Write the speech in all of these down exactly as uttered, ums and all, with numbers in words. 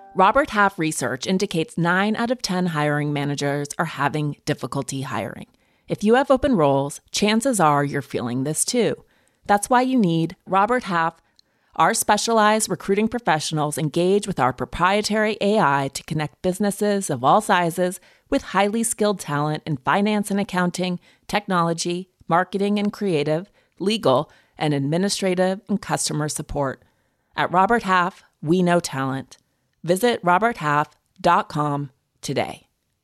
Robert Half research indicates nine out of ten hiring managers are having difficulty hiring. If you have open roles, chances are you're feeling this too. That's why you need Robert Half. Our specialized recruiting professionals engage with our proprietary A I to connect businesses of all sizes with highly skilled talent in finance and accounting, technology, marketing and creative, legal, and administrative and customer support. At Robert Half, we know talent. Visit robert half dot com today.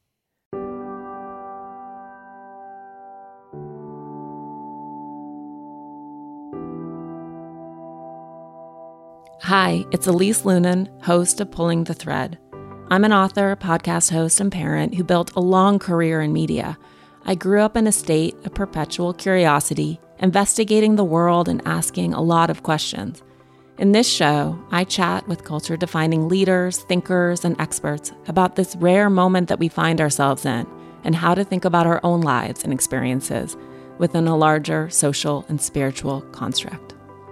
Hi, it's Elise Lunan, host of Pulling the Thread. I'm an author, podcast host, and parent who built a long career in media. I grew up in a state of perpetual curiosity, investigating the world and asking a lot of questions. In this show, I chat with culture-defining leaders, thinkers, and experts about this rare moment that we find ourselves in and how to think about our own lives and experiences within a larger social and spiritual construct.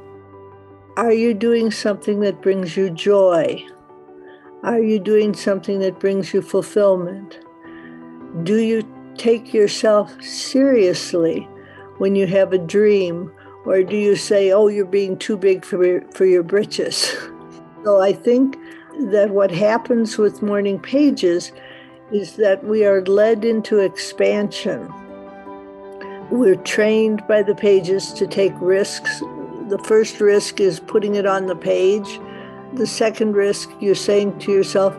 Are you doing something that brings you joy? Are you doing something that brings you fulfillment? Do you take yourself seriously when you have a dream? Or do you say, oh, you're being too big for your, for your britches? So I think that what happens with Morning Pages is that we are led into expansion. We're trained by the pages to take risks. The first risk is putting it on the page. The second risk, you're saying to yourself,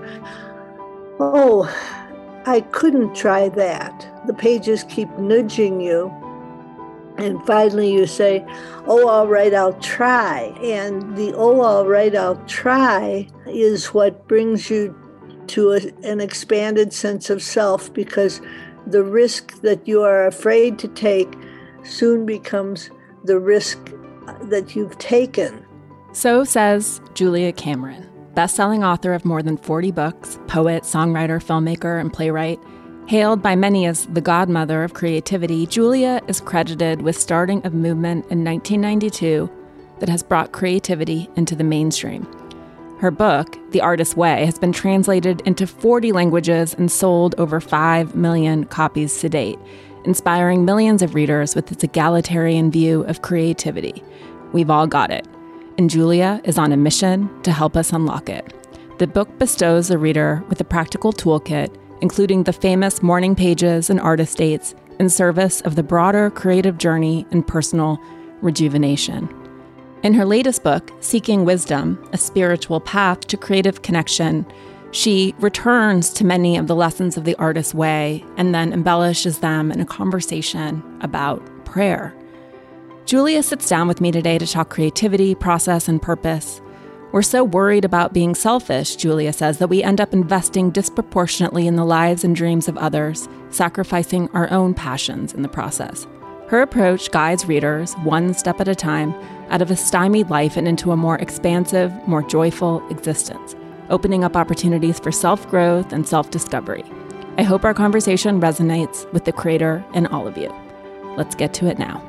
oh, I couldn't try that. The pages keep nudging you. And finally you say, oh, all right, I'll try. And the oh, all right, I'll try is what brings you to a, an expanded sense of self, because the risk that you are afraid to take soon becomes the risk that you've taken. So says Julia Cameron, best-selling author of more than forty books, poet, songwriter, filmmaker, and playwright. Hailed by many as the godmother of creativity, Julia is credited with starting a movement in nineteen ninety-two that has brought creativity into the mainstream. Her book, The Artist's Way, has been translated into forty languages and sold over five million copies to date, inspiring millions of readers with its egalitarian view of creativity. We've all got it, and Julia is on a mission to help us unlock it. The book bestows the reader with a practical toolkit, including the famous Morning Pages and Artist Dates, in service of the broader creative journey and personal rejuvenation. In her latest book, Seeking Wisdom, A Spiritual Path to Creative Connection, she returns to many of the lessons of the Artist's Way and then embellishes them in a conversation about prayer. Julia sits down with me today to talk creativity, process, and purpose. We're so worried about being selfish, Julia says, that we end up investing disproportionately in the lives and dreams of others, sacrificing our own passions in the process. Her approach guides readers, one step at a time, out of a stymied life and into a more expansive, more joyful existence, opening up opportunities for self-growth and self-discovery. I hope our conversation resonates with the creator in all of you. Let's get to it now.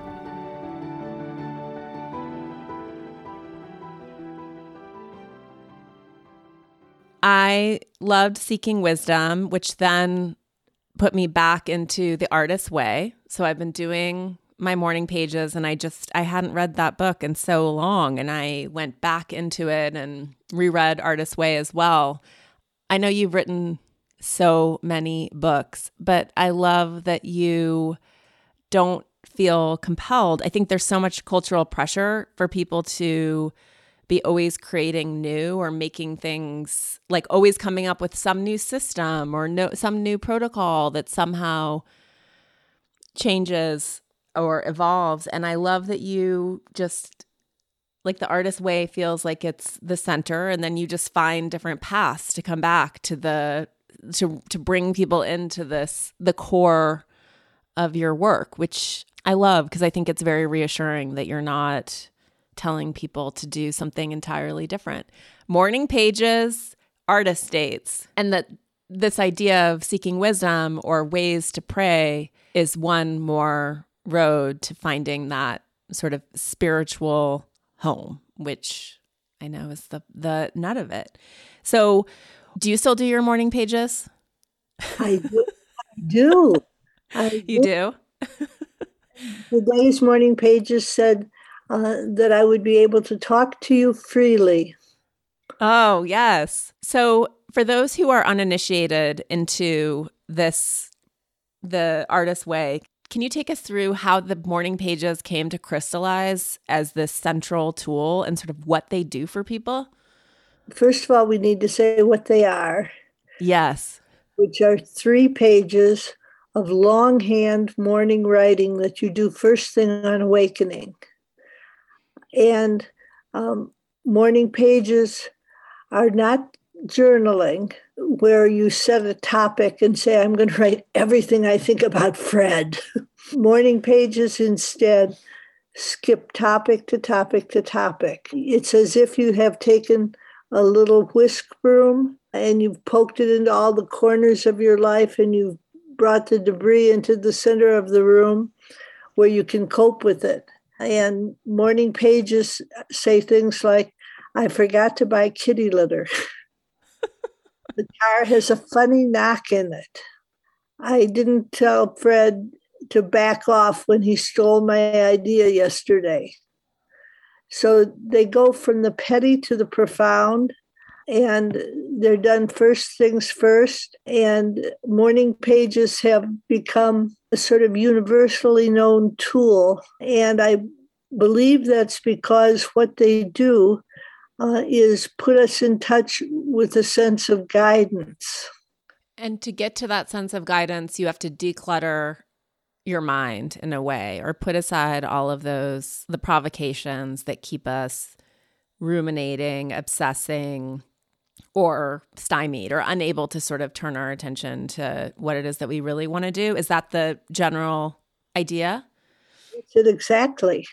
I loved Seeking Wisdom, which then put me back into The Artist's Way. So I've been doing my morning pages, and I just, I hadn't read that book in so long, and I went back into it and reread Artist's Way as well. I know you've written so many books, but I love that you don't feel compelled. I think there's so much cultural pressure for people to be always creating new or making things, like always coming up with some new system or no, some new protocol that somehow changes or evolves. And I love that you just, like, The Artist's Way feels like it's the center, and then you just find different paths to come back to the, to to bring people into this, the core of your work, which I love because I think it's very reassuring that you're not telling people to do something entirely different. Morning pages, Artist Dates, and that this idea of seeking wisdom or ways to pray is one more road to finding that sort of spiritual home, which I know is the the nut of it. So Do you still do your morning pages? I do. I do. I You do? Today's morning pages said uh, that I would be able to talk to you freely. Oh, yes. So for those who are uninitiated into this, the artist's way, can you take us through how the morning pages came to crystallize as this central tool and sort of what they do for people? First of all, we need to say what they are. Yes. Which are three pages of longhand morning writing that you do first thing on awakening. And um, morning pages are not journaling where you set a topic and say, I'm going to write everything I think about Fred. Morning pages instead skip topic to topic to topic. It's as if you have taken a little whisk broom and you've poked it into all the corners of your life and you've brought the debris into the center of the room where you can cope with it. And morning pages say things like, I forgot to buy kitty litter. The car has a funny knock in it. I didn't tell Fred to back off when he stole my idea yesterday. So they go from the petty to the profound, and they're done first things first. And morning pages have become a sort of universally known tool. And I believe that's because what they do uh, is put us in touch with a sense of guidance. And to get to that sense of guidance, you have to declutter your mind in a way, or put aside all of those, the provocations that keep us ruminating, obsessing, or stymied, or unable to sort of turn our attention to what it is that we really want to do. Is that the general idea? That's it exactly.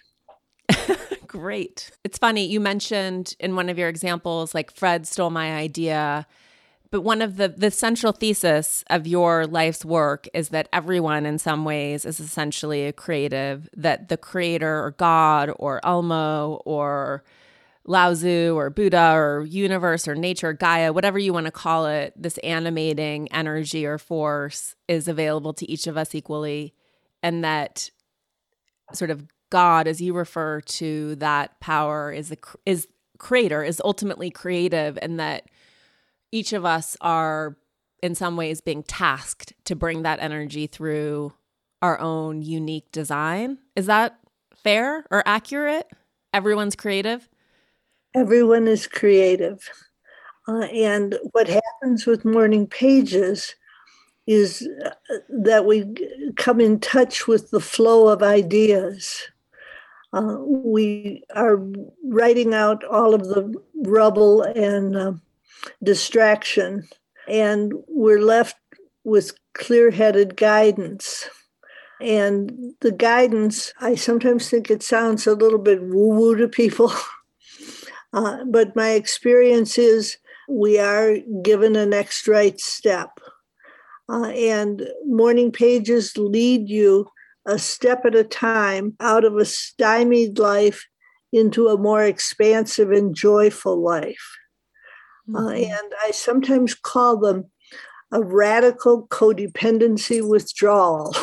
Great. It's funny, you mentioned in one of your examples, like Fred stole my idea. But one of the, the central thesis of your life's work is that everyone in some ways is essentially a creative, that the creator or God or Elmo or Lao Tzu or Buddha or universe or nature, Gaia, whatever you want to call it, this animating energy or force is available to each of us equally. And that sort of God, as you refer to that power, is a, is creator, is ultimately creative, and that each of us are in some ways being tasked to bring that energy through our own unique design. Is that fair or accurate? Everyone's creative? Everyone is creative. Uh, and what happens with morning pages is uh, that we come in touch with the flow of ideas. Uh, we are writing out all of the rubble and uh, distraction, and we're left with clear-headed guidance. And the guidance, I sometimes think it sounds a little bit woo-woo to people, uh, but my experience is we are given a next right step. Uh, and morning pages lead you a step at a time out of a stymied life into a more expansive and joyful life. Mm-hmm. Uh, and I sometimes call them a radical codependency withdrawal.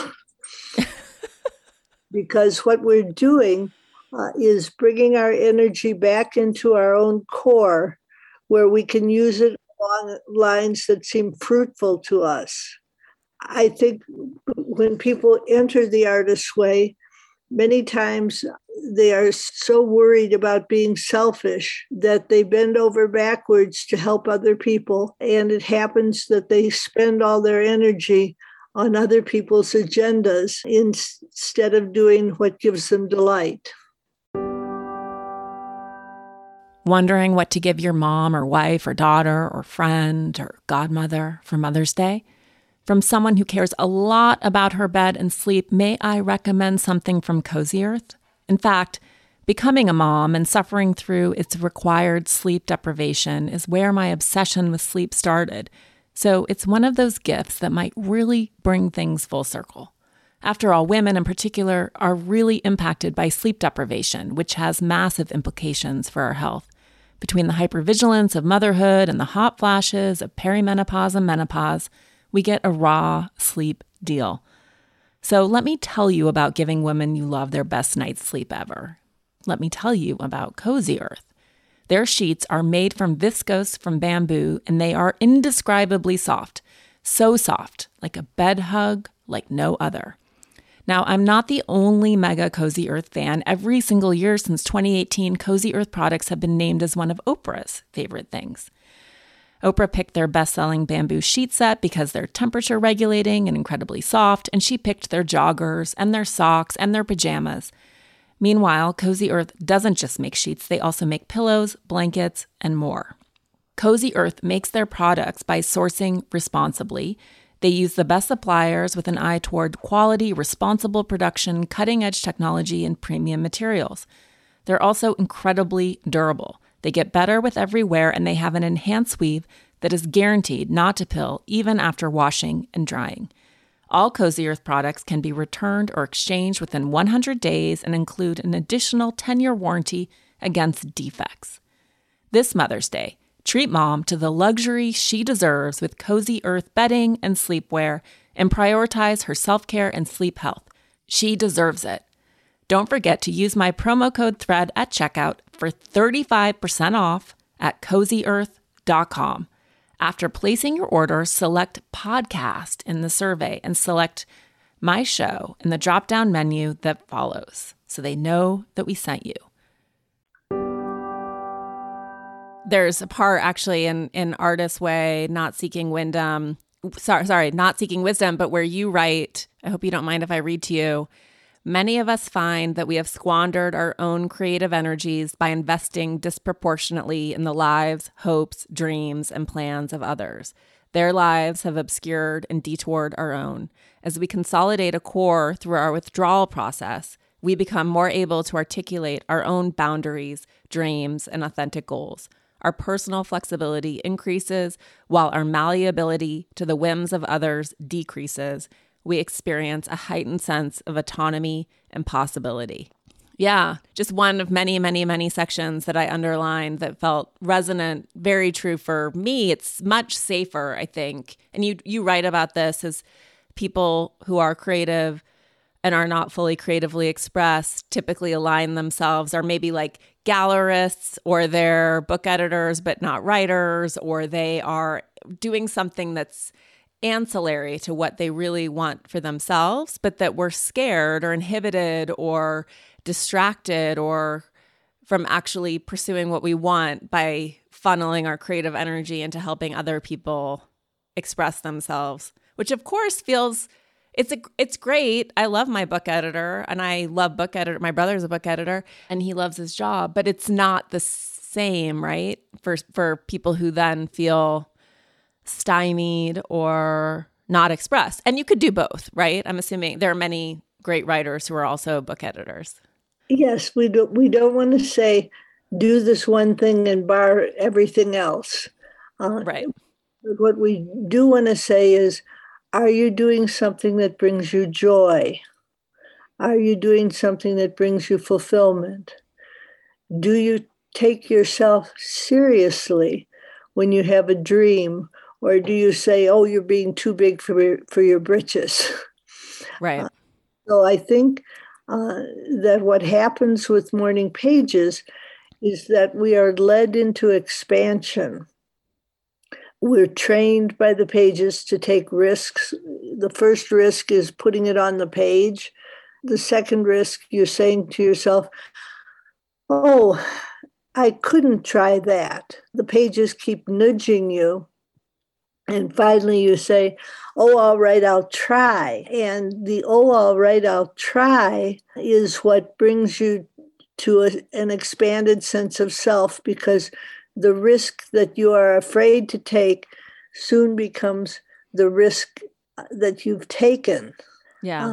Because what we're doing uh, is bringing our energy back into our own core, where we can use it along lines that seem fruitful to us. I think when people enter the artist's way, many times they are so worried about being selfish that they bend over backwards to help other people. And it happens that they spend all their energy on other people's agendas instead of doing what gives them delight. Wondering what to give your mom or wife or daughter or friend or godmother for Mother's Day? From someone who cares a lot about her bed and sleep, may I recommend something from Cozy Earth? In fact, becoming a mom and suffering through its required sleep deprivation is where my obsession with sleep started. So it's one of those gifts that might really bring things full circle. After all, women in particular are really impacted by sleep deprivation, which has massive implications for our health. Between the hypervigilance of motherhood and the hot flashes of perimenopause and menopause, we get a raw sleep deal. So let me tell you about giving women you love their best night's sleep ever. Let me tell you about Cozy Earth. Their sheets are made from viscose from bamboo, and they are indescribably soft. So soft, like a bed hug, like no other. Now, I'm not the only mega Cozy Earth fan. Every single year since twenty eighteen, Cozy Earth products have been named as one of Oprah's favorite things. Oprah picked their best-selling bamboo sheet set because they're temperature regulating and incredibly soft, and she picked their joggers and their socks and their pajamas. Meanwhile, Cozy Earth doesn't just make sheets, they also make pillows, blankets, and more. Cozy Earth makes their products by sourcing responsibly. They use the best suppliers with an eye toward quality, responsible production, cutting-edge technology, and premium materials. They're also incredibly durable. They get better with every wear, and they have an enhanced weave that is guaranteed not to pill even after washing and drying. All Cozy Earth products can be returned or exchanged within one hundred days and include an additional ten-year warranty against defects. This Mother's Day, treat mom to the luxury she deserves with Cozy Earth bedding and sleepwear, and prioritize her self-care and sleep health. She deserves it. Don't forget to use my promo code THREAD at checkout for thirty-five percent off at cozy earth dot com. After placing your order, select podcast in the survey and select my show in the drop-down menu that follows, so they know that we sent you. There's a part actually in, in Artist's Way, Not Seeking Wisdom, sorry, sorry, Not Seeking Wisdom, but where you write, I hope you don't mind if I read to you, many of us find that we have squandered our own creative energies by investing disproportionately in the lives, hopes, dreams, and plans of others. Their lives have obscured and detoured our own. As we consolidate a core through our withdrawal process, we become more able to articulate our own boundaries, dreams, and authentic goals. Our personal flexibility increases while our malleability to the whims of others decreases. We experience a heightened sense of autonomy and possibility. Yeah, just one of many, many, many sections that I underlined that felt resonant, very true for me. It's much safer, I think. And you you write about this as people who are creative and are not fully creatively expressed typically align themselves, or maybe like gallerists, or they're book editors but not writers, or they are doing something that's ancillary to what they really want for themselves, but that we're scared or inhibited or distracted or from actually pursuing what we want by funneling our creative energy into helping other people express themselves, which of course feels It's a, it's great. I love my book editor, and I love book editor. My brother's a book editor, and he loves his job, but it's not the same, right? For for people who then feel stymied or not expressed. And you could do both, right? I'm assuming there are many great writers who are also book editors. Yes, we don't, we don't want to say, do this one thing and bar everything else. Uh, right. What we do want to say is, are you doing something that brings you joy? Are you doing something that brings you fulfillment? Do you take yourself seriously when you have a dream? Or do you say, oh, you're being too big for your, for your britches? Right. Uh, so I think uh, that what happens with Morning Pages is that we are led into expansion. We're trained by the pages to take risks. The first risk is putting it on the page. The second risk, you're saying to yourself, oh, I couldn't try that. The pages keep nudging you. And finally you say, oh, all right, I'll try. And the, oh, all right, I'll try is what brings you to a, an expanded sense of self, because the risk that you are afraid to take soon becomes the risk that you've taken. Yeah. Uh,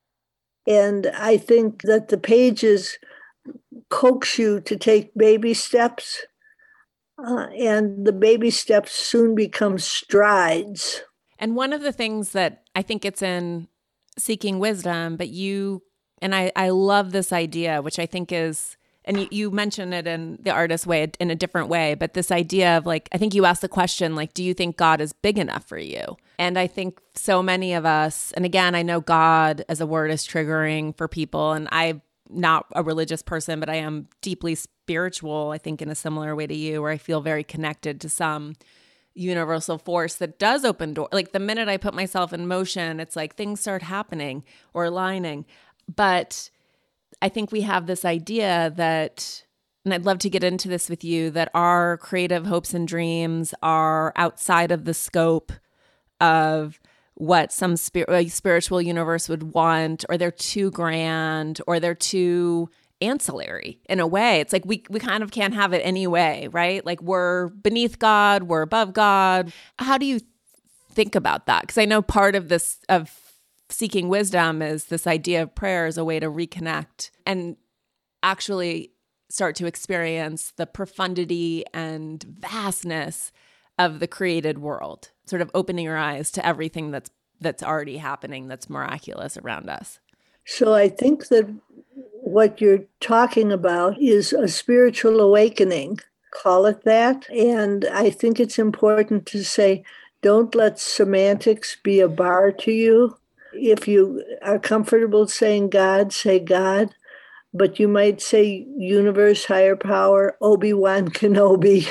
and I think that the pages coax you to take baby steps, uh, and the baby steps soon become strides. And one of the things that I think it's in Seeking Wisdom, but you, and I, I love this idea, which I think is And you, you mentioned it in The Artist's Way in a different way, but this idea of like, I think you asked the question, like, do you think God is big enough for you? And I think so many of us, and again, I know God as a word is triggering for people, and I'm not a religious person, but I am deeply spiritual, I think in a similar way to you, where I feel very connected to some universal force that does open door. Like the minute I put myself in motion, it's like things start happening or aligning. But I think we have this idea that, and I'd love to get into this with you, that our creative hopes and dreams are outside of the scope of what some spir- spiritual universe would want, or they're too grand, or they're too ancillary in a way. It's like we we kind of can't have it anyway, right? Like we're beneath God, we're above God. How do you think about that? Because I know part of this, of seeking wisdom, is this idea of prayer as a way to reconnect and actually start to experience the profundity and vastness of the created world, sort of opening your eyes to everything that's that's already happening, that's miraculous around us. So I think that what you're talking about is a spiritual awakening, call it that. And I think it's important to say, don't let semantics be a bar to you. If you are comfortable saying God, say God, but you might say universe, higher power, Obi-Wan Kenobi,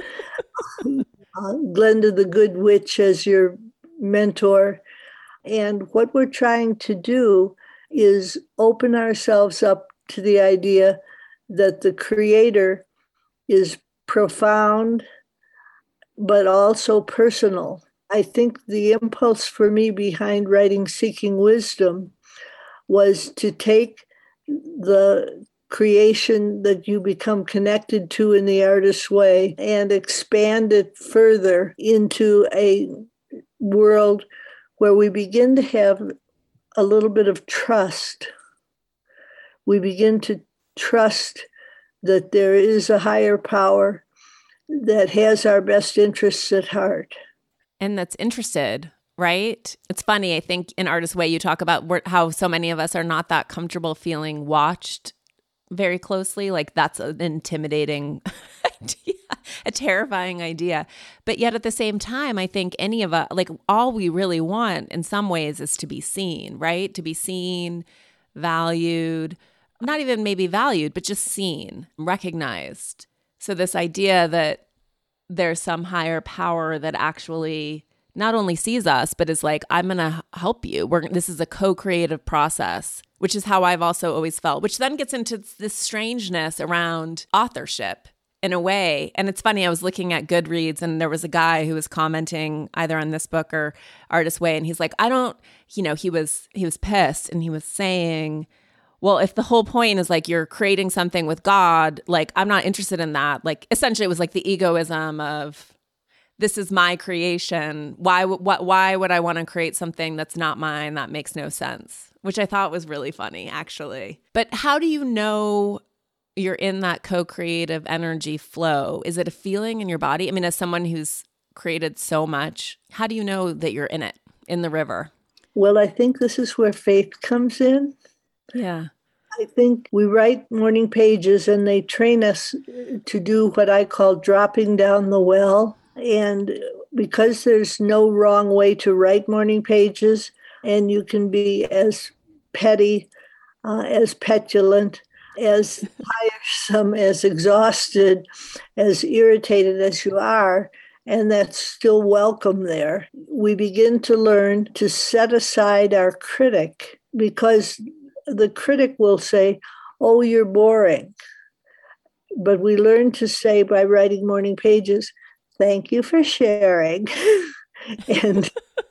uh, Glenda the Good Witch as your mentor. And what we're trying to do is open ourselves up to the idea that the Creator is profound, but also personal. I think the impulse for me behind writing Seeking Wisdom was to take the creation that you become connected to in The Artist's Way and expand it further into a world where we begin to have a little bit of trust. We begin to trust that there is a higher power that has our best interests at heart. And that's interested, right? It's funny, I think in Artist's Way, you talk about where, how so many of us are not that comfortable feeling watched very closely. Like that's an intimidating idea, a terrifying idea. But yet at the same time, I think any of us, like all we really want in some ways is to be seen, right? To be seen, valued, not even maybe valued, but just seen, recognized. So this idea that there's some higher power that actually not only sees us, but is like, I'm going to help you. We're, this is a co-creative process, which is how I've also always felt, which then gets into this strangeness around authorship in a way. And it's funny, I was looking at Goodreads and there was a guy who was commenting either on this book or Artist's Way. And he's like, I don't, you know, he was, he was pissed and he was saying, well, if the whole point is like you're creating something with God, like I'm not interested in that. Like essentially it was like the egoism of this is my creation. Why, what, why would I want to create something that's not mine? That makes no sense, which I thought was really funny actually. But how do you know you're in that co-creative energy flow? Is it a feeling in your body? I mean, as someone who's created so much, how do you know that you're in it, in the river? Well, I think this is where faith comes in. Yeah. I think we write morning pages and they train us to do what I call dropping down the well. And because there's no wrong way to write morning pages, and you can be as petty, uh, as petulant, as tiresome, as exhausted, as irritated as you are, and that's still welcome there. We begin to learn to set aside our critic, because the critic will say, oh, you're boring. But we learn to say by writing morning pages, thank you for sharing, and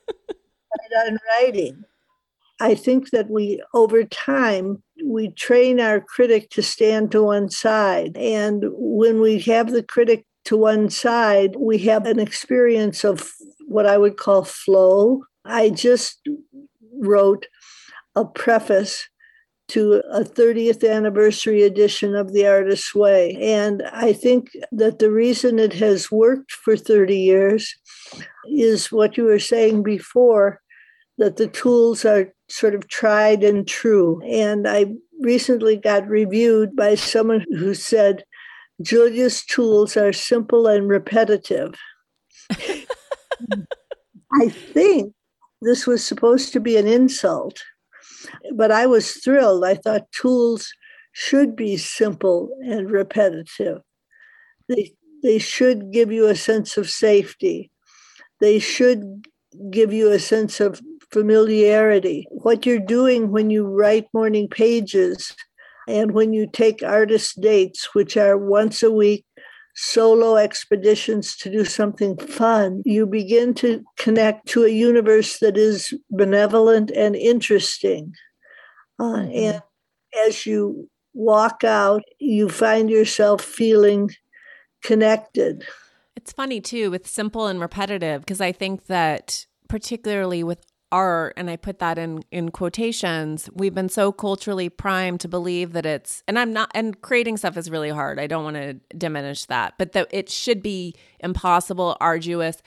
right on writing. I think that we, over time, we train our critic to stand to one side. And when we have the critic to one side, we have an experience of what I would call flow. I just wrote a preface to a thirtieth anniversary edition of The Artist's Way. And I think that the reason it has worked for thirty years is what you were saying before, that the tools are sort of tried and true. And I recently got reviewed by someone who said, Julia's tools are simple and repetitive. I think this was supposed to be an insult, but I was thrilled. I thought tools should be simple and repetitive. They, they should give you a sense of safety. They should give you a sense of familiarity. What you're doing when you write morning pages and when you take artist dates, which are once a week, solo expeditions to do something fun, you begin to connect to a universe that is benevolent and interesting. Uh, mm-hmm. And as you walk out, you find yourself feeling connected. It's funny, too, with simple and repetitive, because I think that particularly with art, and I put that in, in quotations, we've been so culturally primed to believe that it's, and I'm not, and creating stuff is really hard. I don't want to diminish that, but that it should be impossible, arduous,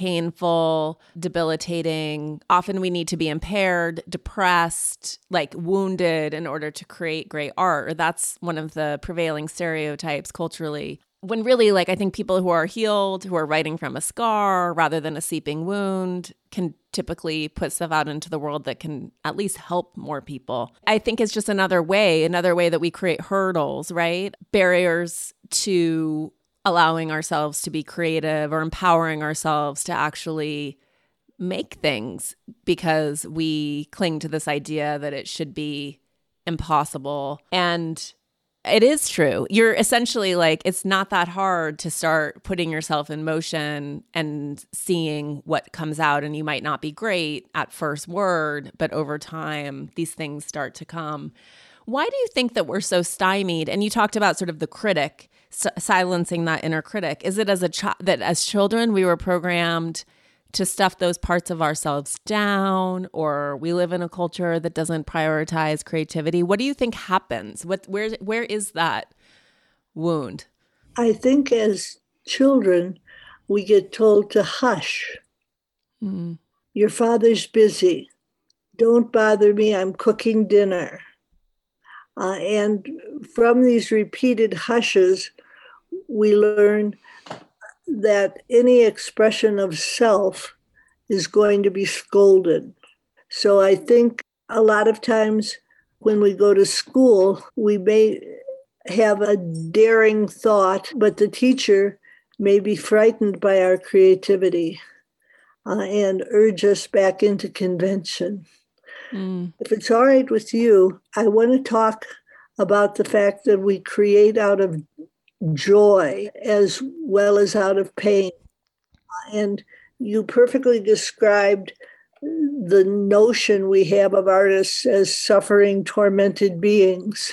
painful, debilitating. Often we need to be impaired, depressed, like wounded in order to create great art. Or that's one of the prevailing stereotypes culturally. When really, like, I think people who are healed, who are writing from a scar rather than a seeping wound, can typically put stuff out into the world that can at least help more people. I think it's just another way, another way that we create hurdles, right? Barriers to allowing ourselves to be creative or empowering ourselves to actually make things, because we cling to this idea that it should be impossible. And it is true. You're essentially like, it's not that hard to start putting yourself in motion and seeing what comes out. And you might not be great at first word, but over time, these things start to come. Why do you think that we're so stymied? And you talked about sort of the critic, s- silencing that inner critic. Is it as a child that as children, we were programmed to stuff those parts of ourselves down, or we live in a culture that doesn't prioritize creativity? What do you think happens? What, where, where is that wound? I think as children, we get told to hush. Mm. Your father's busy. Don't bother me. I'm cooking dinner. Uh, and from these repeated hushes, we learn that any expression of self is going to be scolded. So I think a lot of times when we go to school, we may have a daring thought, but the teacher may be frightened by our creativity uh, and urge us back into convention. Mm. If it's all right with you, I want to talk about the fact that we create out of joy as well as out of pain. And you perfectly described the notion we have of artists as suffering, tormented beings.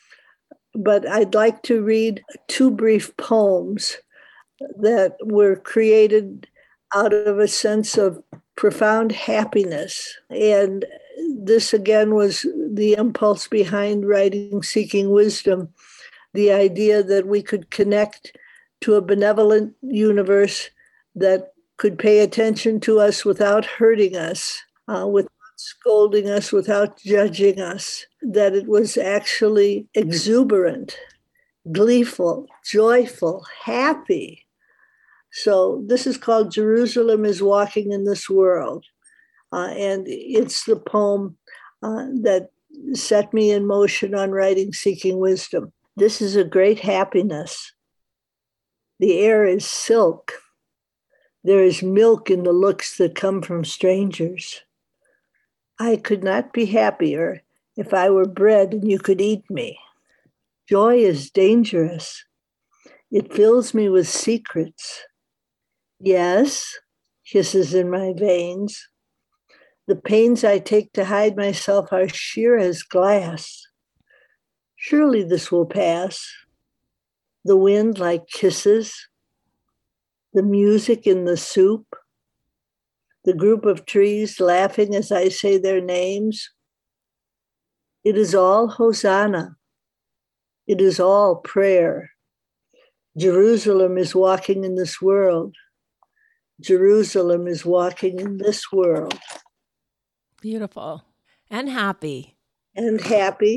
But I'd like to read two brief poems that were created out of a sense of profound happiness. And this again was the impulse behind writing Seeking Wisdom. The idea that we could connect to a benevolent universe that could pay attention to us without hurting us, uh, without scolding us, without judging us, that it was actually exuberant, gleeful, joyful, happy. So this is called Jerusalem is Walking in This World. Uh, and it's the poem uh, that set me in motion on writing Seeking Wisdom. This is a great happiness. The air is silk. There is milk in the looks that come from strangers. I could not be happier if I were bread and you could eat me. Joy is dangerous. It fills me with secrets. Yes, kisses in my veins. The pains I take to hide myself are sheer as glass. Surely this will pass. The wind like kisses, the music in the soup, the group of trees laughing as I say their names. It is all Hosanna. It is all prayer. Jerusalem is walking in this world. Jerusalem is walking in this world. Beautiful and happy. And happy.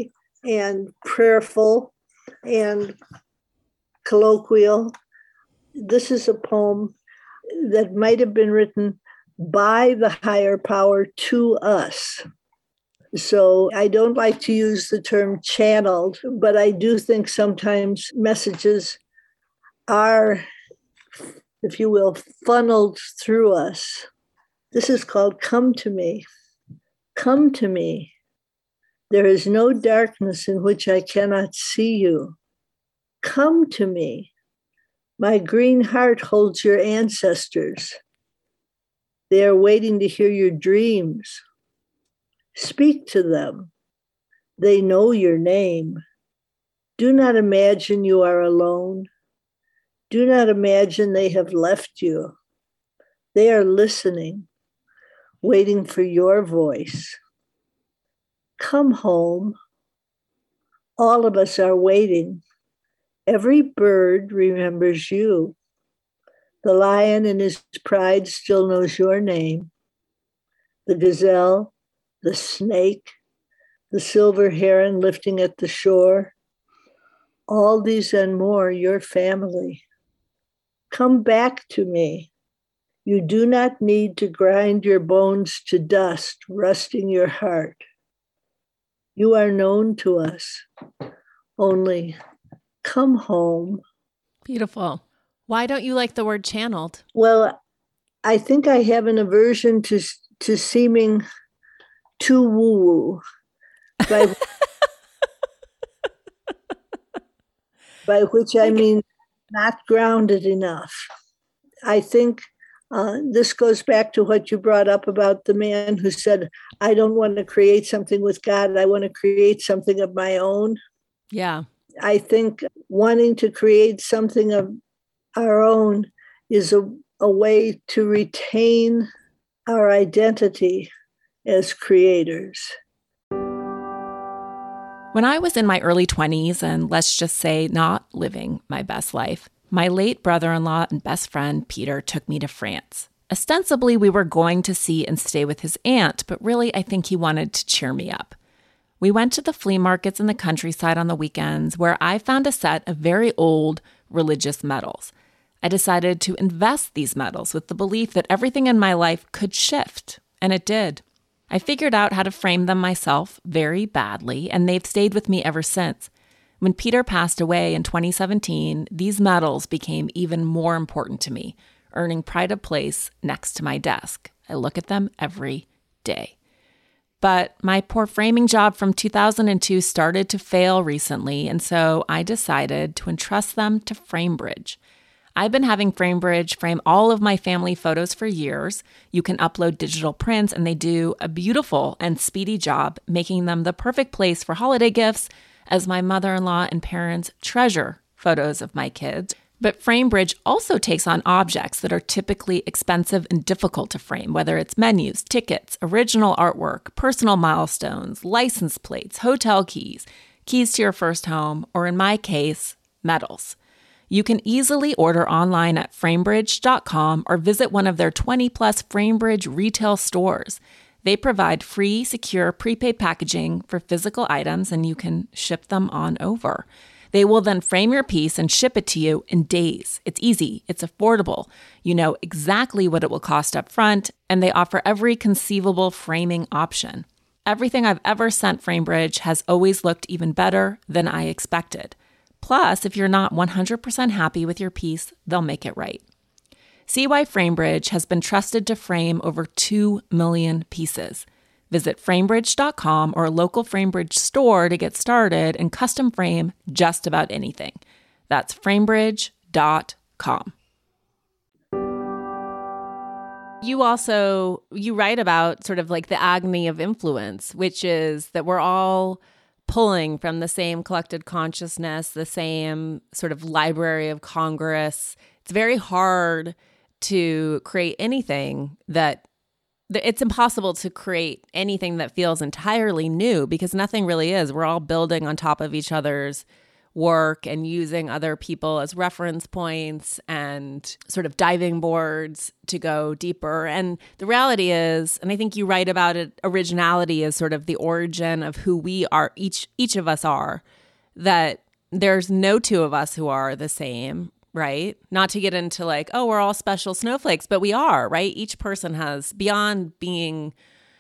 and prayerful and colloquial. This is a poem that might have been written by the higher power to us. So I don't like to use the term channeled, but I do think sometimes messages are, if you will, funneled through us. This is called Come to Me. Come to me. There is no darkness in which I cannot see you. Come to me. My green heart holds your ancestors. They are waiting to hear your dreams. Speak to them. They know your name. Do not imagine you are alone. Do not imagine they have left you. They are listening, waiting for your voice. Come home. All of us are waiting. Every bird remembers you. The lion in his pride still knows your name. The gazelle, the snake, the silver heron lifting at the shore, all these and more, your family. Come back to me. You do not need to grind your bones to dust, rusting your heart. You are known to us. Only come home. Beautiful. Why don't you like the word channeled? Well, I think I have an aversion to, to seeming too woo-woo, by, by which I mean not grounded enough. I think uh, this goes back to what you brought up about the man who said, I don't want to create something with God. I want to create something of my own. Yeah. I think wanting to create something of our own is a, a way to retain our identity as creators. When I was in my early twenties, and let's just say not living my best life, my late brother-in-law and best friend, Peter, took me to France. Ostensibly, we were going to see and stay with his aunt, but really, I think he wanted to cheer me up. We went to the flea markets in the countryside on the weekends, where I found a set of very old religious medals. I decided to invest these medals with the belief that everything in my life could shift, and it did. I figured out how to frame them myself very badly, and they've stayed with me ever since. When Peter passed away in twenty seventeen, these medals became even more important to me, earning pride of place next to my desk. I look at them every day. But my poor framing job from two thousand two started to fail recently, and so I decided to entrust them to FrameBridge. I've been having FrameBridge frame all of my family photos for years. You can upload digital prints, and they do a beautiful and speedy job, making them the perfect place for holiday gifts, as my mother-in-law and parents treasure photos of my kids. But FrameBridge also takes on objects that are typically expensive and difficult to frame, whether it's menus, tickets, original artwork, personal milestones, license plates, hotel keys, keys to your first home, or in my case, medals. You can easily order online at framebridge dot com or visit one of their twenty plus FrameBridge retail stores. They provide free, secure, prepaid packaging for physical items, and you can ship them on over. They will then frame your piece and ship it to you in days. It's easy. It's affordable. You know exactly what it will cost up front, and they offer every conceivable framing option. Everything I've ever sent FrameBridge has always looked even better than I expected. Plus, if you're not one hundred percent happy with your piece, they'll make it right. See why FrameBridge has been trusted to frame over two million pieces. Visit framebridge dot com or a local FrameBridge store to get started and custom frame just about anything. That's framebridge dot com. You also, you write about sort of like the agony of influence, which is that we're all pulling from the same collected consciousness, the same sort of Library of Congress. It's very hard to create anything that, it's impossible to create anything that feels entirely new because nothing really is. We're all building on top of each other's work and using other people as reference points and sort of diving boards to go deeper. And the reality is, and I think you write about it, originality is sort of the origin of who we are, each each of us are, that there's no two of us who are the same, right? Not to get into like, oh, we're all special snowflakes, but we are, right? Each person has, beyond being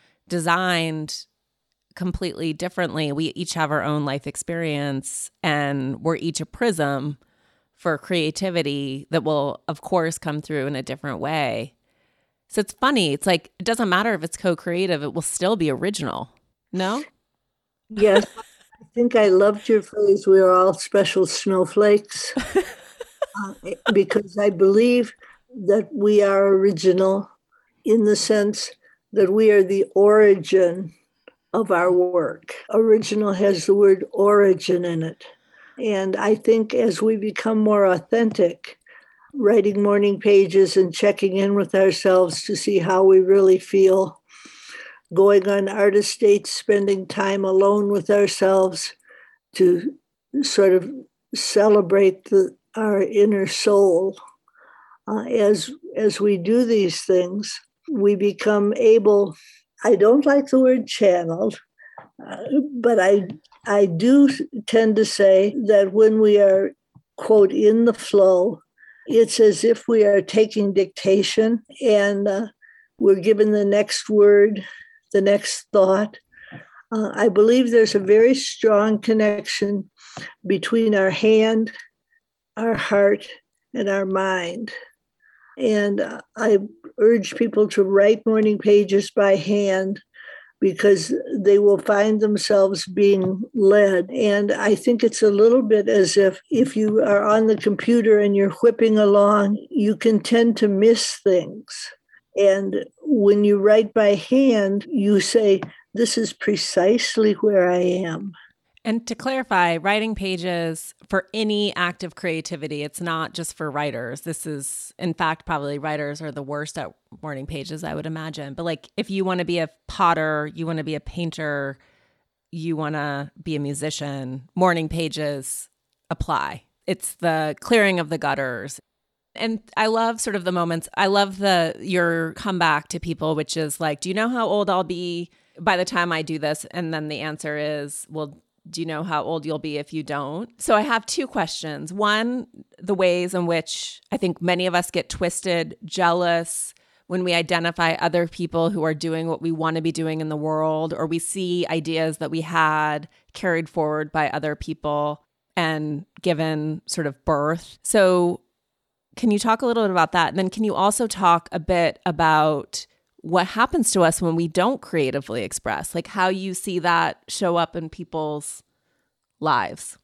designed completely differently, we each have our own life experience, and we're each a prism for creativity that will, of course, come through in a different way. So it's funny. It's like, it doesn't matter if it's co-creative, it will still be original. No? Yes. I think I loved your phrase, we're all special snowflakes, uh, because I believe that we are original in the sense that we are the origin of our work. Original has the word origin in it. And I think as we become more authentic, writing morning pages and checking in with ourselves to see how we really feel, going on artist dates, spending time alone with ourselves to sort of celebrate the, our inner soul. Uh, as, as we do these things, we become able, I don't like the word channeled, uh, but I I do tend to say that when we are, quote, in the flow, it's as if we are taking dictation and uh, we're given the next word, the next thought. Uh, I believe there's a very strong connection between our hand, our heart, and our mind. And uh, I urge people to write morning pages by hand because they will find themselves being led. And I think it's a little bit as if if you are on the computer and you're whipping along, you can tend to miss things. And when you write by hand, you say, this is precisely where I am. And to clarify, writing pages for any act of creativity, it's not just for writers. This is, in fact, probably writers are the worst at morning pages, I would imagine. But like, if you want to be a potter, you want to be a painter, you want to be a musician, morning pages apply. It's the clearing of the gutters. And I love sort of the moments. I love the your comeback to people, which is like, do you know how old I'll be by the time I do this? And then the answer is, well, do you know how old you'll be if you don't? So I have two questions. One, the ways in which I think many of us get twisted, jealous when we identify other people who are doing what we want to be doing in the world, or we see ideas that we had carried forward by other people and given sort of birth. So can you talk a little bit about that? And then can you also talk a bit about what happens to us when we don't creatively express, like how you see that show up in people's lives?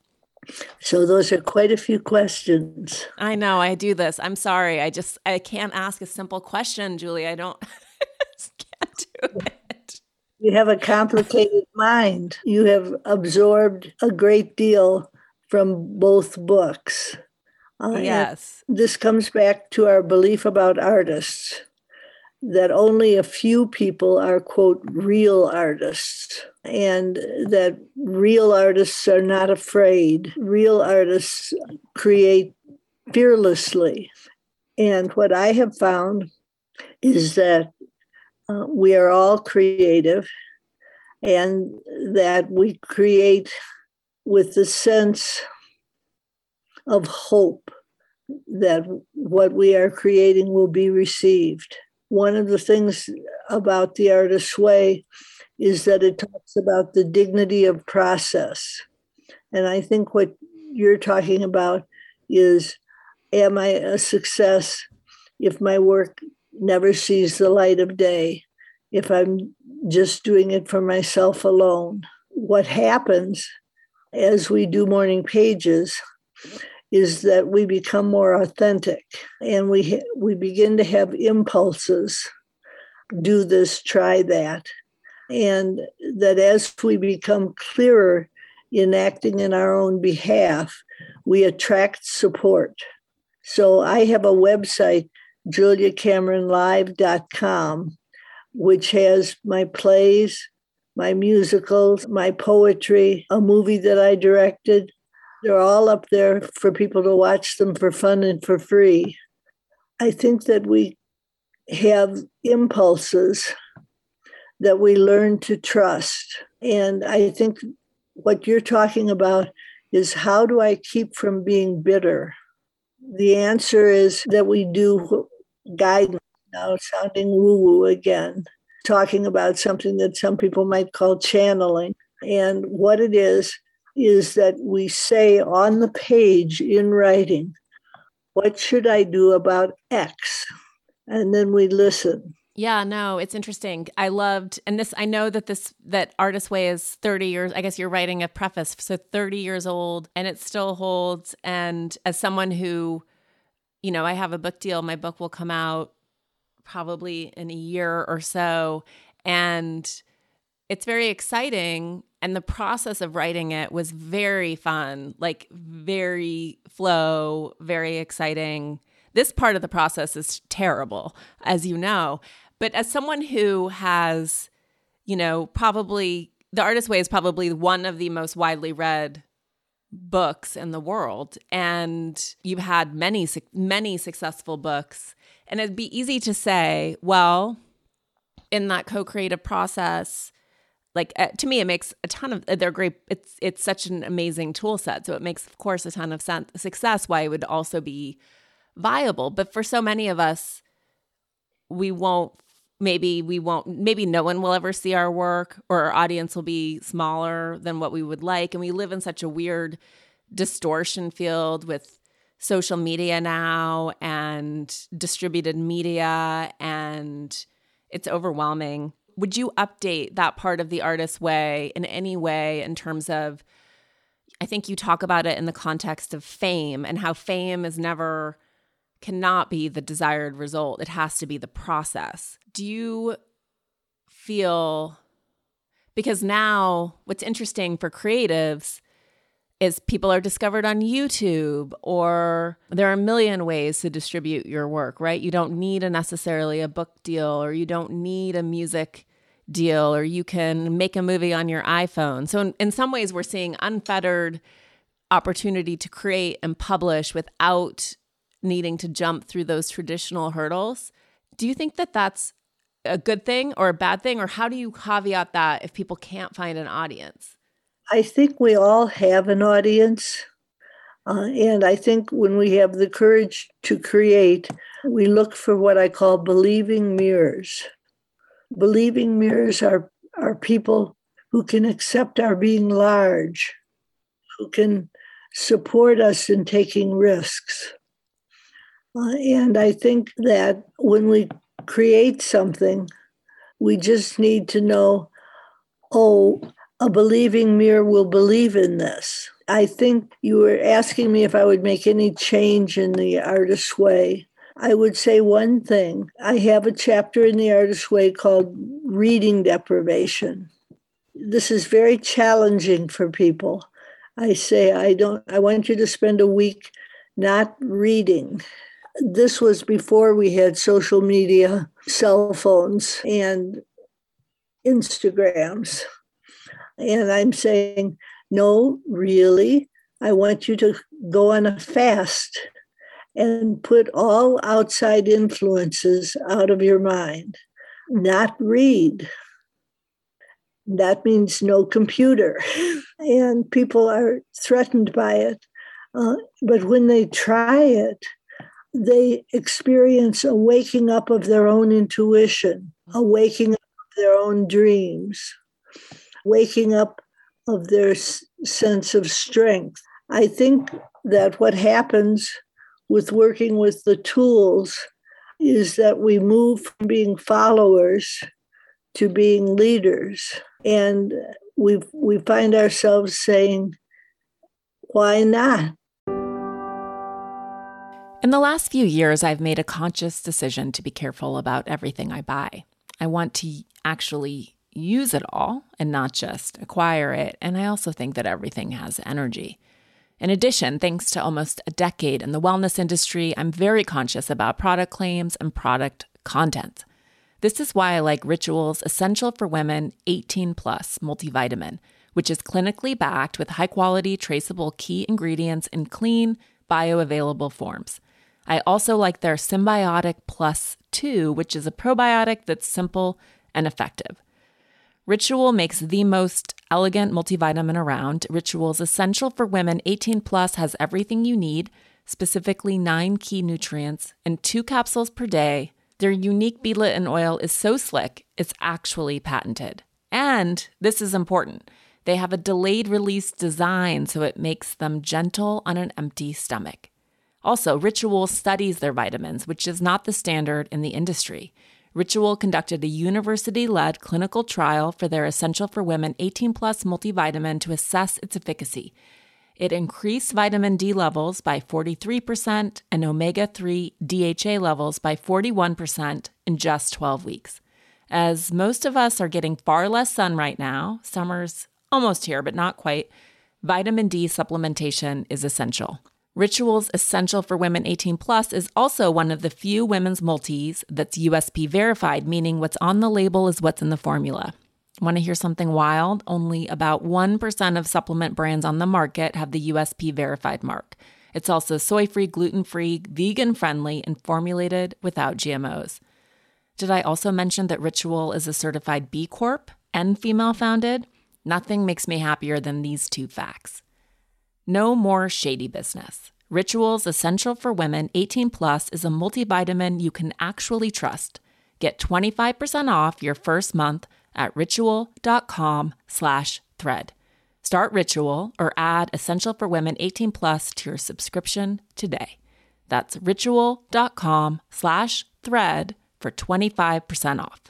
So those are quite a few questions. I know I do this. I'm sorry. I just, I can't ask a simple question, Julie. I don't, I just can't do it. You have a complicated mind. You have absorbed a great deal from both books. Uh, yes. This comes back to our belief about artists, that only a few people are, quote, real artists, and that real artists are not afraid. Real artists create fearlessly. And what I have found is that uh, we are all creative, and that we create with the sense of hope that what we are creating will be received. One of the things about The Artist's Way is that it talks about the dignity of process. And I think what you're talking about is, am I a success if my work never sees the light of day, if I'm just doing it for myself alone? What happens as we do morning pages is that we become more authentic, and we we begin to have impulses, do this, try that. And that as we become clearer in acting in our own behalf, we attract support. So I have a website, julia cameron live dot com, which has my plays, my musicals, my poetry, a movie that I directed, They're all up there for people to watch them for fun and for free. I think that we have impulses that we learn to trust. And I think what you're talking about is, how do I keep from being bitter? The answer is that we do guidance, now sounding woo-woo again, talking about something that some people might call channeling. And what it is, is that we say on the page in writing, what should I do about X? And then we listen. Yeah, no, it's interesting. I loved, and this, I know that this, that Artist's Way is thirty years, I guess you're writing a preface, so thirty years old, and it still holds. And as someone who, you know, I have a book deal, my book will come out probably in a year or so, and it's very exciting. And the process of writing it was very fun, like very flow, very exciting. This part of the process is terrible, as you know. But as someone who has, you know, probably, The Artist's Way is probably one of the most widely read books in the world. And you've had many, many successful books. And it'd be easy to say, well, in that co-creative process, like uh, to me, it makes a ton of, they're great. It's, it's such an amazing tool set. So it makes, of course, a ton of sense, success, why it would also be viable. But for so many of us, we won't, maybe we won't, maybe no one will ever see our work, or our audience will be smaller than what we would like. And we live in such a weird distortion field with social media now and distributed media, and it's overwhelming. Would you update that part of The Artist's Way in any way in terms of, I think you talk about it in the context of fame, and how fame is never, cannot be the desired result. It has to be the process. Do you feel, because now what's interesting for creatives is people are discovered on YouTube, or there are a million ways to distribute your work, right? You don't need a necessarily a book deal, or you don't need a music deal, or you can make a movie on your iPhone. So in, in some ways, we're seeing unfettered opportunity to create and publish without needing to jump through those traditional hurdles. Do you think that that's a good thing or a bad thing? Or how do you caveat that if people can't find an audience? I think we all have an audience. Uh, and I think when we have the courage to create, we look for what I call believing mirrors. Believing mirrors are, are people who can accept our being large, who can support us in taking risks. Uh, and I think that when we create something, we just need to know, oh, a believing mirror will believe in this. I think you were asking me if I would make any change in The Artist's Way. I would say one thing. I have a chapter in The Artist's Way called Reading Deprivation. This is very challenging for people. I say, I don't, I want you to spend a week not reading. This was before we had social media, cell phones, and Instagrams. And I'm saying, no, really, I want you to go on a fast and put all outside influences out of your mind. Not read. That means no computer. And people are threatened by it. Uh, but when they try it, they experience a waking up of their own intuition, a waking up of their own dreams, waking up of their s- sense of strength. I think that what happens with working with the tools is that we move from being followers to being leaders. And we we find ourselves saying, why not? In the last few years, I've made a conscious decision to be careful about everything I buy. I want to actually use it all and not just acquire it. And I also think that everything has energy. In addition, thanks to almost a decade in the wellness industry, I'm very conscious about product claims and product content. This is why I like Ritual's Essential for Women eighteen plus multivitamin, which is clinically backed with high-quality, traceable key ingredients in clean, bioavailable forms. I also like their Symbiotic Plus two, which is a probiotic that's simple and effective. Ritual makes the most elegant multivitamin around. Ritual's Essential for Women eighteen plus has everything you need, specifically nine key nutrients, and two capsules per day. Their unique beadlet oil is so slick, it's actually patented. And this is important. They have a delayed release design, so it makes them gentle on an empty stomach. Also, Ritual studies their vitamins, which is not the standard in the industry. Ritual conducted a university-led clinical trial for their Essential for Women eighteen plus multivitamin to assess its efficacy. It increased vitamin D levels by forty-three percent and omega three D H A levels by forty-one percent in just twelve weeks. As most of us are getting far less sun right now, summer's almost here, but not quite, vitamin D supplementation is essential. Ritual's Essential for Women eighteen plus is also one of the few women's multis that's U S P verified, meaning what's on the label is what's in the formula. Want to hear something wild? Only about one percent of supplement brands on the market have the U S P verified mark. It's also soy-free, gluten-free, vegan-friendly, and formulated without G M Os. Did I also mention that Ritual is a certified B Corp and female-founded? Nothing makes me happier than these two facts. No more shady business. Ritual's Essential for Women eighteen plus is a multivitamin you can actually trust. Get twenty-five percent off your first month at ritual.com slash thread. Start Ritual or add Essential for Women eighteen plus to your subscription today. That's ritual.com slash thread for twenty-five percent off.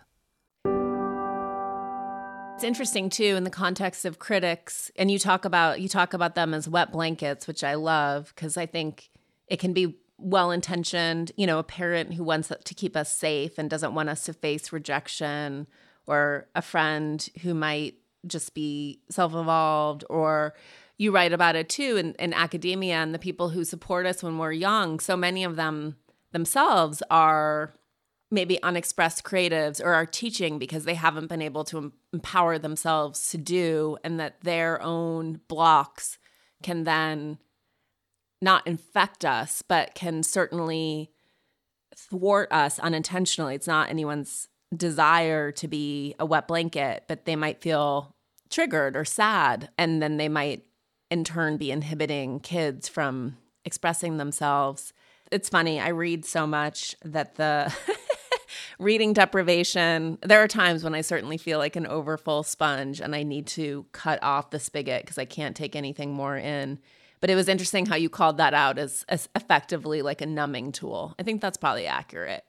It's interesting too in the context of critics, and you talk about you talk about them as wet blankets, which I love because I think it can be well-intentioned, you know, a parent who wants to keep us safe and doesn't want us to face rejection, or a friend who might just be self-involved, or you write about it too in, in academia and the people who support us when we're young. So many of them themselves are maybe unexpressed creatives or are teaching because they haven't been able to empower themselves to do, and that their own blocks can then not infect us, but can certainly thwart us unintentionally. It's not anyone's desire to be a wet blanket, but they might feel triggered or sad, and then they might in turn be inhibiting kids from expressing themselves. It's funny, I read so much that the reading deprivation, there are times when I certainly feel like an overfull sponge and I need to cut off the spigot because I can't take anything more in. But it was interesting how you called that out as, as effectively like a numbing tool. I think that's probably accurate.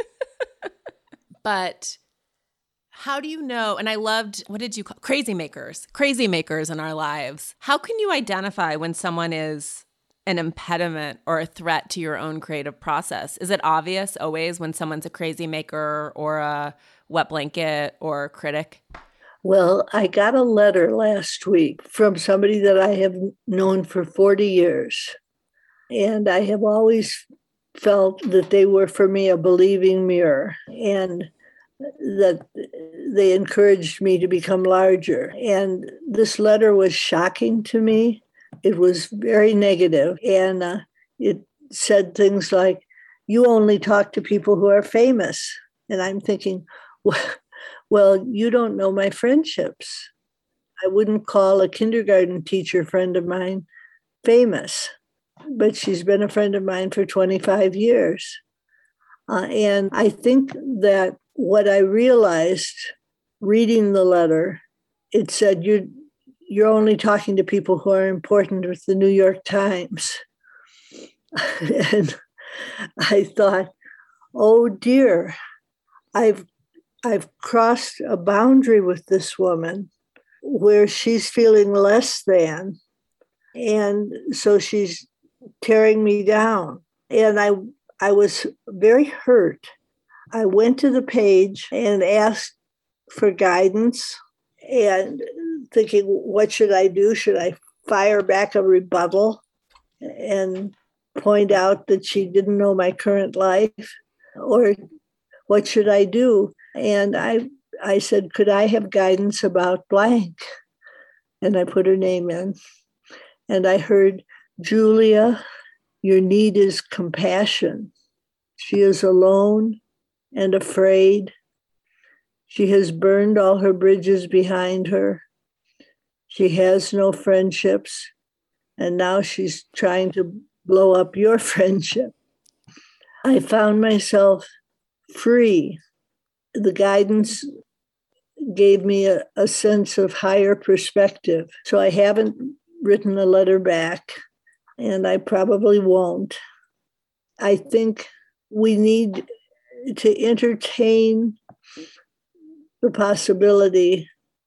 But how do you know? And I loved, what did you call crazy makers, crazy makers in our lives. How can you identify when someone is an impediment or a threat to your own creative process? Is it obvious always when someone's a crazy maker or a wet blanket or a critic? Well, I got a letter last week from somebody that I have known for forty years. And I have always felt that they were for me a believing mirror, and that they encouraged me to become larger. And this letter was shocking to me. It was very negative, and uh, it said things like, "You only talk to people who are famous." And I'm thinking, well, well, you don't know my friendships. I wouldn't call a kindergarten teacher friend of mine famous, but she's been a friend of mine for twenty-five years. Uh, and I think that what I realized reading the letter, it said, you're, you're only talking to people who are important with the New York Times. And I thought, oh dear, I've I've crossed a boundary with this woman where she's feeling less than. And so she's tearing me down. And I I was very hurt. I went to the page and asked for guidance and thinking, what should I do? Should I fire back a rebuttal and point out that she didn't know my current life? Or what should I do? And I I said, could I have guidance about blank? And I put her name in. And I heard, Julia, your need is compassion. She is alone and afraid. She has burned all her bridges behind her. She has no friendships. And now she's trying to blow up your friendship. I found myself free. The guidance gave me a, a sense of higher perspective. So I haven't written a letter back, and I probably won't. I think we need to entertain the possibility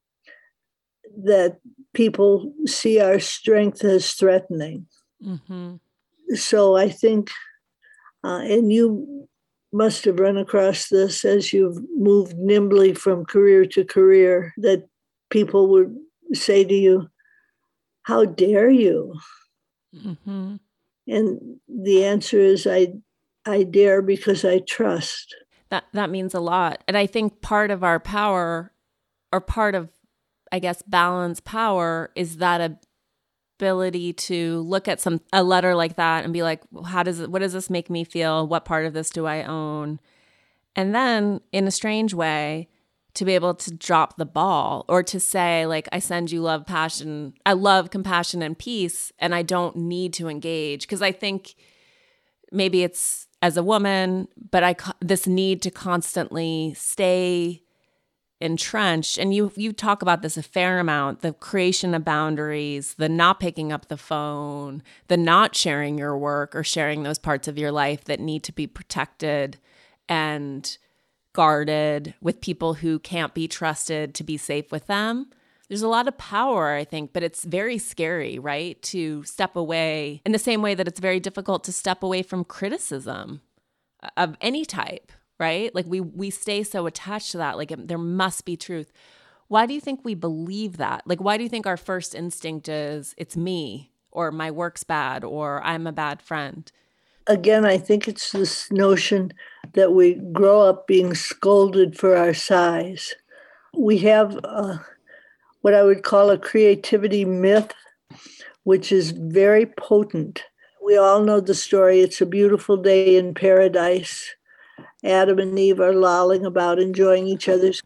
that people see our strength as threatening. Mm-hmm. So I think, uh, and you must have run across this as you've moved nimbly from career to career, that people would say to you, how dare you? Mm-hmm. And the answer is, I, I dare because I trust. That that means a lot. And I think part of our power, or part of, I guess, balance power, is that ability to look at some a letter like that and be like, well, how does it, what does this make me feel? What part of this do I own? And then, in a strange way, to be able to drop the ball, or to say, like, I send you love, passion, I love, compassion, and peace, and I don't need to engage. Because I think maybe it's as a woman, but I this need to constantly stay entrenched. And you you talk about this a fair amount, the creation of boundaries, the not picking up the phone, the not sharing your work or sharing those parts of your life that need to be protected and guarded with people who can't be trusted to be safe with them. There's a lot of power, I think, but it's very scary, right? To step away in the same way that it's very difficult to step away from criticism of any type, right? Like we we stay so attached to that, like it, there must be truth. Why do you think we believe that? Like, why do you think our first instinct is it's me, or my work's bad, or I'm a bad friend? Again, I think it's this notion that we grow up being scolded for our size. We have uh, what I would call a creativity myth, which is very potent. We all know the story. It's a beautiful day in paradise. Adam and Eve are lolling about, enjoying each other's.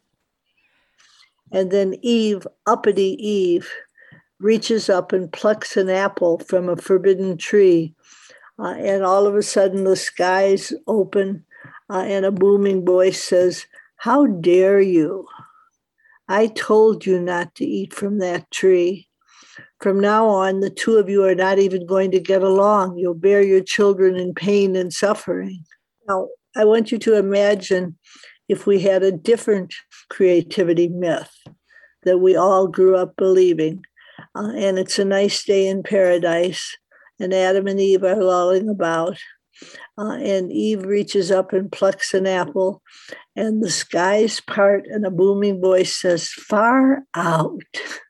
And then Eve, uppity Eve, reaches up and plucks an apple from a forbidden tree. Uh, and all of a sudden the skies open uh, and a booming voice says, how dare you? I told you not to eat from that tree. From now on, the two of you are not even going to get along. You'll bear your children in pain and suffering. Now, I want you to imagine if we had a different creativity myth that we all grew up believing. Uh, and it's a nice day in paradise. And Adam and Eve are lolling about. Uh, and Eve reaches up and plucks an apple. And the skies part and a booming voice says, far out.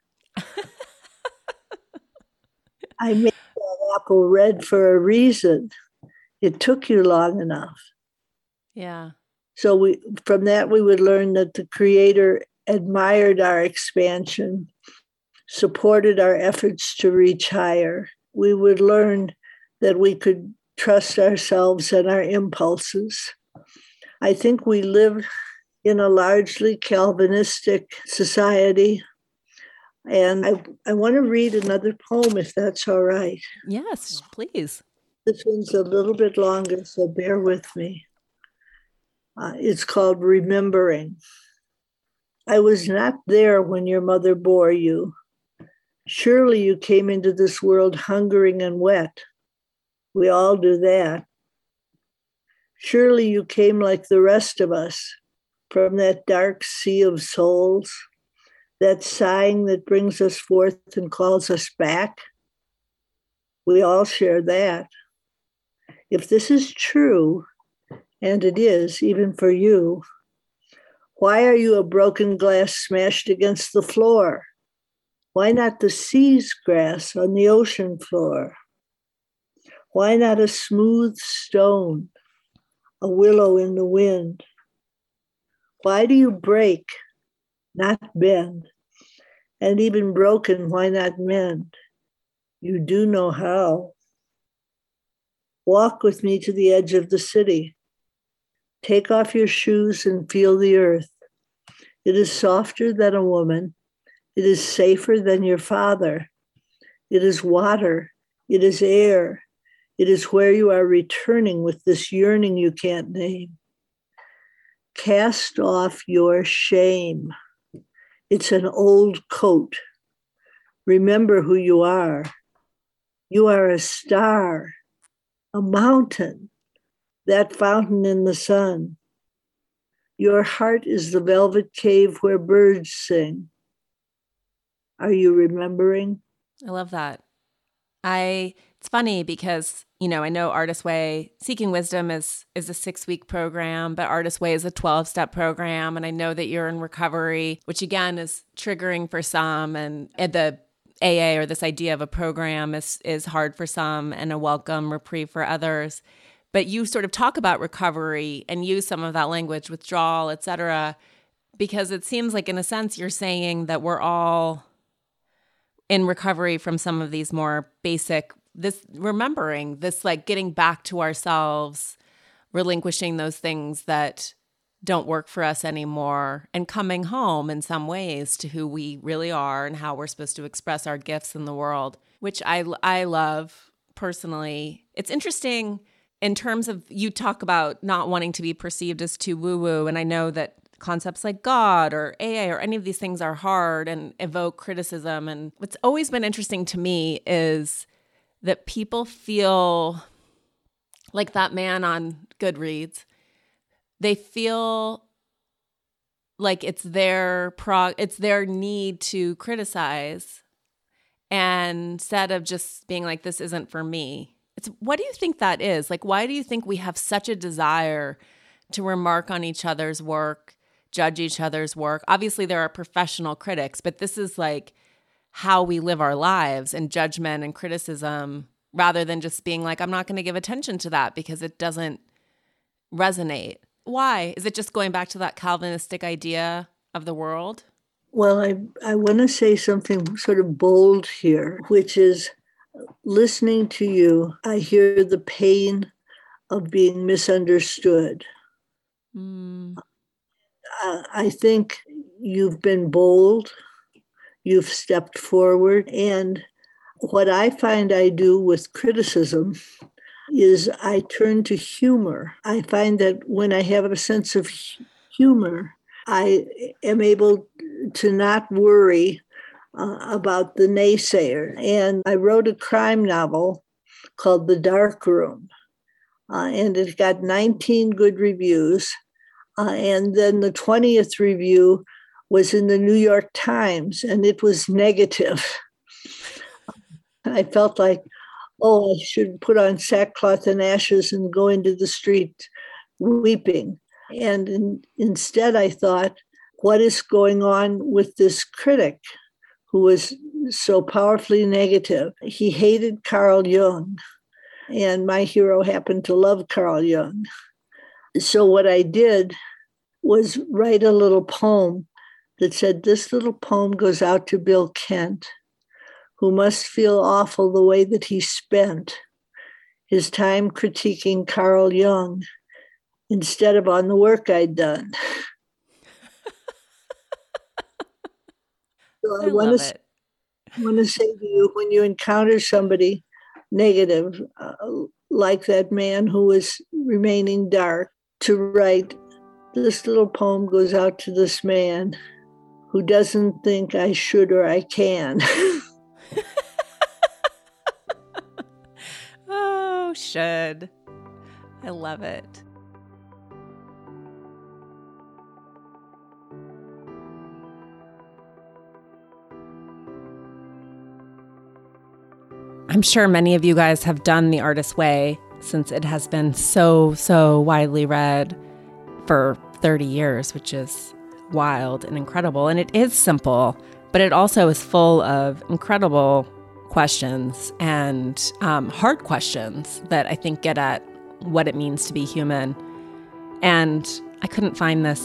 I made that apple red for a reason. It took you long enough. Yeah. So we, from that, we would learn that the Creator admired our expansion, supported our efforts to reach higher. We would learn that we could trust ourselves and our impulses. I think we live in a largely Calvinistic society. And I, I want to read another poem, if that's all right. Yes, please. This one's a little bit longer, so bear with me. Uh, it's called Remembering. I was not there when your mother bore you. Surely you came into this world hungering and wet. We all do that. Surely you came like the rest of us from that dark sea of souls, that sighing that brings us forth and calls us back. We all share that. If this is true, and it is, even for you, why are you a broken glass smashed against the floor? Why not the sea's grass on the ocean floor? Why not a smooth stone, a willow in the wind? Why do you break, not bend? And even broken, why not mend? You do know how. Walk with me to the edge of the city. Take off your shoes and feel the earth. It is softer than a woman. It is safer than your father. It is water. It is air. It is where you are returning with this yearning you can't name. Cast off your shame. It's an old coat. Remember who you are. You are a star, a mountain, that fountain in the sun. Your heart is the velvet cave where birds sing. Are you remembering? I love that. I it's funny because, you know, I know Artist Way, Seeking Wisdom is is a six-week program, but Artist Way is a twelve-step program. And I know that you're in recovery, which again is triggering for some. And the A A, or this idea of a program, is is hard for some and a welcome reprieve for others. But you sort of talk about recovery and use some of that language, withdrawal, et cetera, because it seems like in a sense you're saying that we're all in recovery from some of these more basic, this remembering, this like getting back to ourselves, relinquishing those things that don't work for us anymore, and coming home in some ways to who we really are and how we're supposed to express our gifts in the world, which I, I love personally. It's interesting in terms of, you talk about not wanting to be perceived as too woo-woo, and I know that concepts like God or A A or any of these things are hard and evoke criticism. And what's always been interesting to me is that people feel like that man on Goodreads. They feel like it's their pro- it's their need to criticize, and instead of just being like, this isn't for me. It's, what do you think that is? Like, why do you think we have such a desire to remark on each other's work, judge each other's work? Obviously, there are professional critics, but this is like how we live our lives, and judgment and criticism, rather than just being like, I'm not going to give attention to that because it doesn't resonate. Why? Is it just going back to that Calvinistic idea of the world? Well, I, I want to say something sort of bold here, which is, listening to you, I hear the pain of being misunderstood. Mm. Uh, I think you've been bold, you've stepped forward, and what I find I do with criticism is I turn to humor. I find that when I have a sense of humor, I am able to not worry uh, about the naysayer. And I wrote a crime novel called The Dark Room, uh, and it got nineteen good reviews. Uh, and then the twentieth review was in the New York Times, and it was negative. I felt like, oh, I should put on sackcloth and ashes and go into the street weeping. And in, instead, I thought, what is going on with this critic who was so powerfully negative? He hated Carl Jung, and my hero happened to love Carl Jung. So what I did was write a little poem that said, this little poem goes out to Bill Kent, who must feel awful the way that he spent his time critiquing Carl Jung instead of on the work I'd done. So I, I want to want to say to you, when you encounter somebody negative, uh, like that man who was remaining dark, to write, this little poem goes out to this man who doesn't think I should or I can. Oh, should. I love it. I'm sure many of you guys have done The Artist's Way, since it has been so, so widely read for thirty years, which is wild and incredible. And it is simple, but it also is full of incredible questions and um, hard questions that I think get at what it means to be human. And I couldn't find this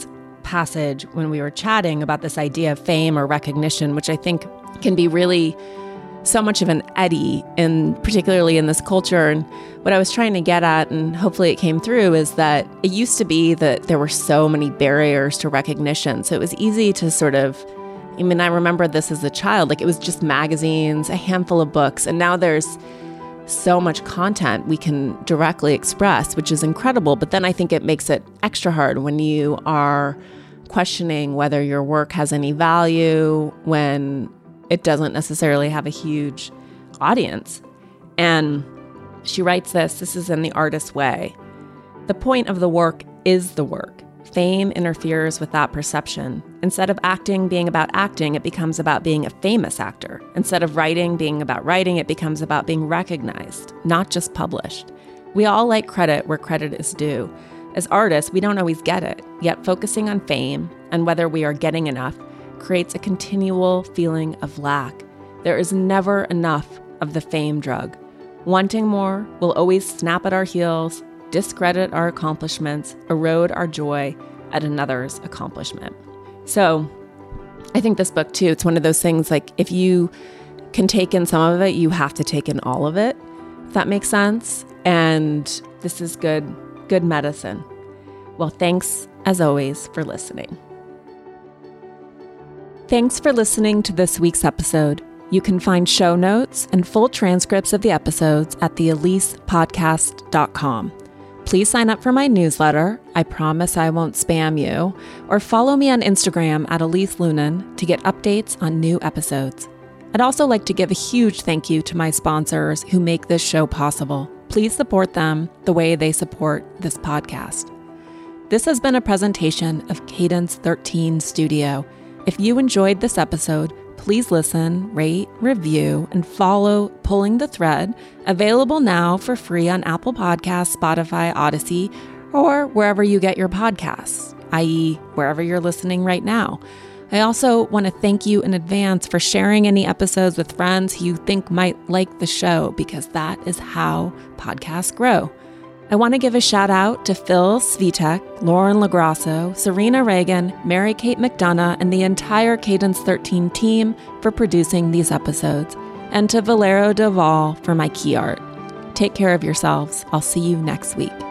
passage when we were chatting about this idea of fame or recognition, which I think can be really so much of an eddy, in particularly in this culture. And what I was trying to get at, and hopefully it came through, is that it used to be that there were so many barriers to recognition. So it was easy to sort of, I mean, I remember this as a child, like it was just magazines, a handful of books, and now there's so much content we can directly express, which is incredible. But then I think it makes it extra hard when you are questioning whether your work has any value, when it doesn't necessarily have a huge audience. And she writes this, this is in The Artist's Way. The point of the work is the work. Fame interferes with that perception. Instead of acting being about acting, it becomes about being a famous actor. Instead of writing being about writing, it becomes about being recognized, not just published. We all like credit where credit is due. As artists, we don't always get it, yet focusing on fame and whether we are getting enough creates a continual feeling of lack. There is never enough of the fame drug. Wanting more will always snap at our heels, discredit our accomplishments, erode our joy at another's accomplishment. So I think this book too, it's one of those things like if you can take in some of it, you have to take in all of it, if that makes sense. And this is good, good medicine. Well, thanks as always for listening. Thanks for listening to this week's episode. You can find show notes and full transcripts of the episodes at the elise podcast dot com. Please sign up for my newsletter. I promise I won't spam you. Or follow me on Instagram at Elise Loehnen to get updates on new episodes. I'd also like to give a huge thank you to my sponsors who make this show possible. Please support them the way they support this podcast. This has been a presentation of Cadence thirteen Studio. If you enjoyed this episode, please listen, rate, review, and follow Pulling the Thread, available now for free on Apple Podcasts, Spotify, Odyssey, or wherever you get your podcasts, that is wherever you're listening right now. I also want to thank you in advance for sharing any episodes with friends who you think might like the show, because that is how podcasts grow. I want to give a shout out to Phil Svitek, Lauren LaGrasso, Serena Reagan, Mary Kate McDonough, and the entire Cadence thirteen team for producing these episodes, and to Valero Deval for my key art. Take care of yourselves. I'll see you next week.